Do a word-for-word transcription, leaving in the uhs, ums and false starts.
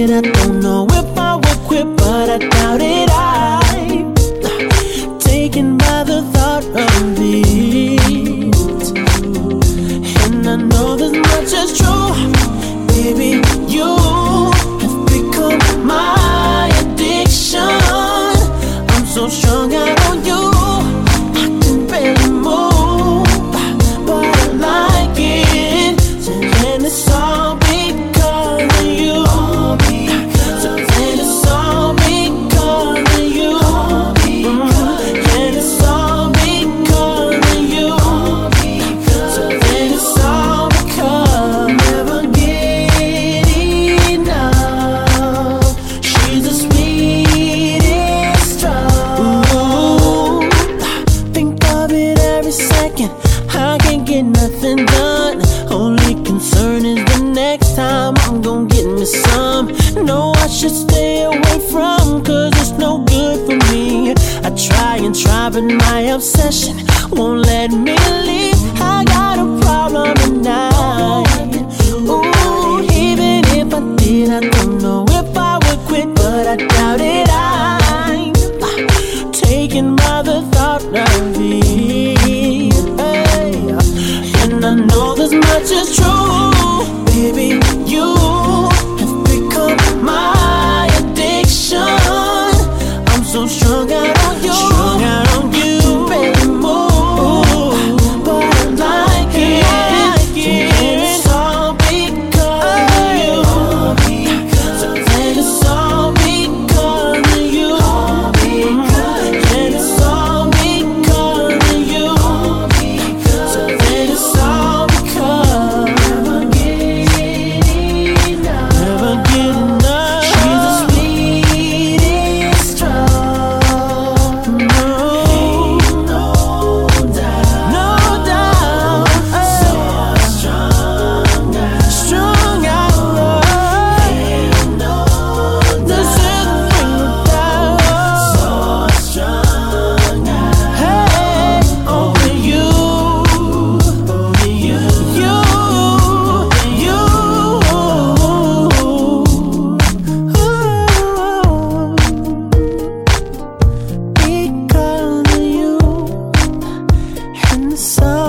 did, I don't know if I would quit, but I doubt it. I'm taken by the thought of it, and I know this much is true, baby. You have become my addiction. I'm so strung out on you, I can barely move, but I like it, and it's all because of you. So then it's all because of you, and it's all because of you. So then it's all because never get enough. She's the sweetest drug. Ooh, think of it every second. I can't get nothing done. Only concern is the next time I'm gonna get me some. No, I should stay away from, cause it's no good for me. I try and try, but my obsession won't let me leave. I got a problem tonight. Ooh, even if I did, I don't know if I would quit, but I doubt it. I'm taken by the thought of it, hey. And I know this much is true, baby. You have become my addiction. I'm so strung out on you, strung out on you. Can barely move, but I like it, like it. And it's all because of you. So then it's all because of you, and it's all because of you. So then it's all because never get enough, never get enough. She's the sweetest drug. No, no doubt, no doubt. So strung out, strung out. Ain't no this is the thing without. So strung out. Hey, only you, only you, you, you. Ooh, because of you, and the sun.